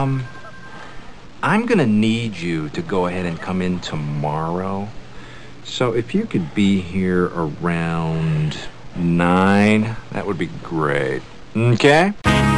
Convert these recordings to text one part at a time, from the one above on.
I'm gonna need you to go ahead and come in tomorrow. So if you could be here around 9, that would be great. Okay?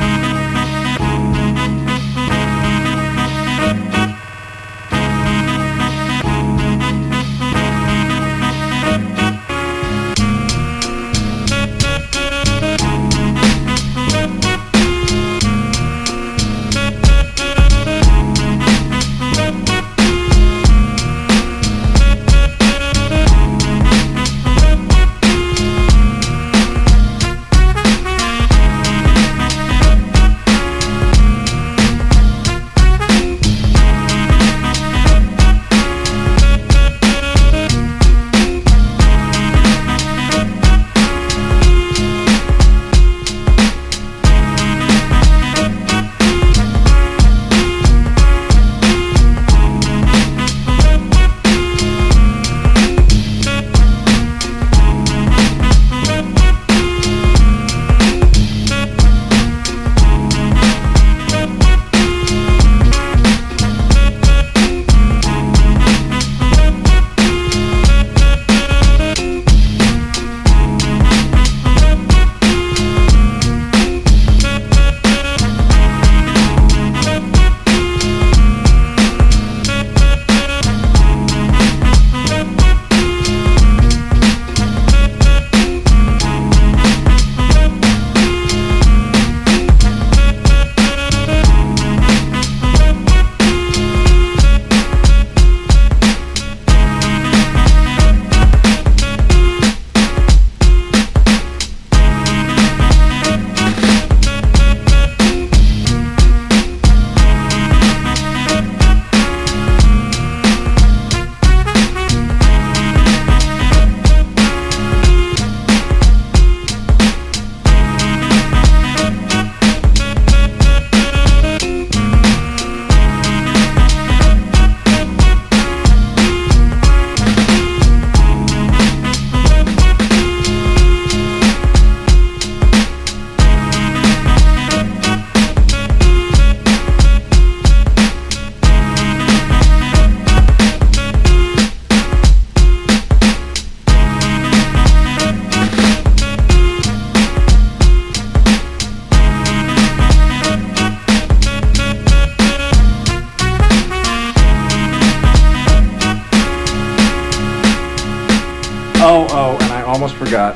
Oh, and I almost forgot.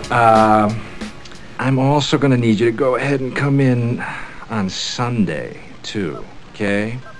I'm also gonna need you to go ahead and come in on Sunday, too, okay?